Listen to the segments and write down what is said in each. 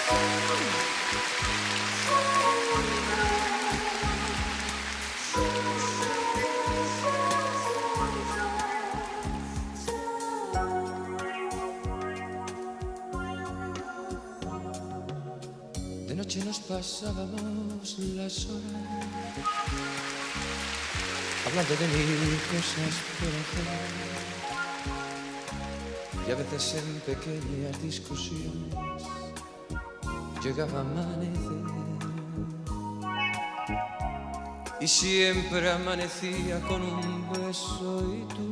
De noche nos pasábamos las horas hablando de mil cosas por hacer, y a veces en pequeñas discusiones llegaba a amanecer, y siempre amanecía con un beso y tú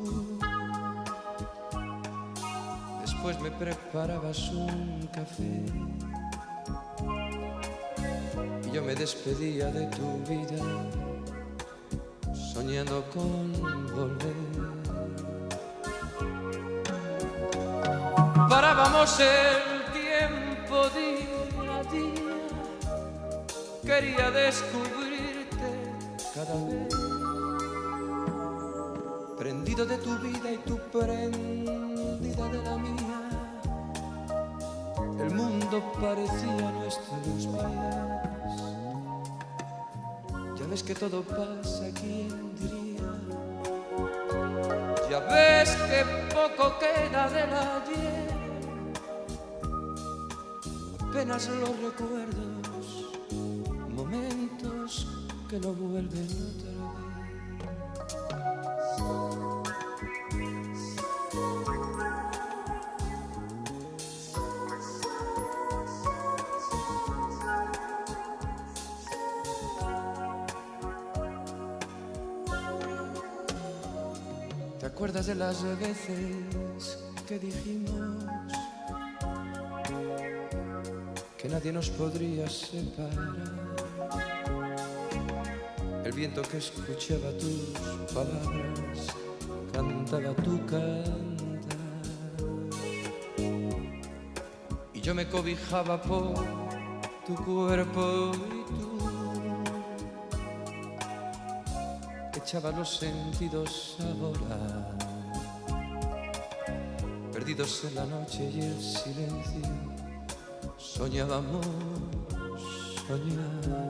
después me preparabas un café y yo me despedía de tu vida soñando con volver. Parábamos el tiempo día a día, quería descubrirte cada vez, prendido de tu vida y tú prendida de la mía. El mundo parecía a nuestros pies. Ya ves que todo pasa, ¿quién diría? Ya ves que poco queda del ayer, apenas los recuerdos, momentos que no vuelven otra vez. ¿Te acuerdas de las veces que dijimos que nadie nos podría separar? El viento que escuchaba tus palabras cantaba tu cantar, y yo me cobijaba por tu cuerpo y tú echaba los sentidos a volar, perdidos en la noche y el silencio, soñábamos soñar.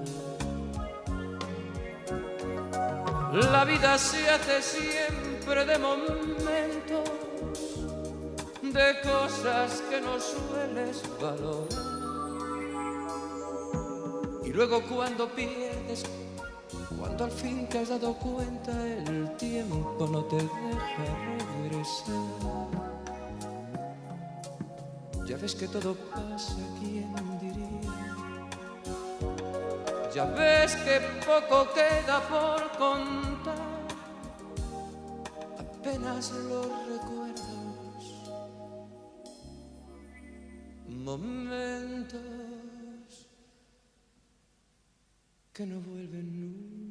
La vida se hace siempre de momentos, de cosas que no sueles valorar, y luego cuando pierdes, cuando al fin te has dado cuenta, el tiempo no te deja regresar. Ya ves que todo pasa, ¿quién diría? Ya ves que poco queda por contar, apenas los recuerdos, momentos que no vuelven nunca.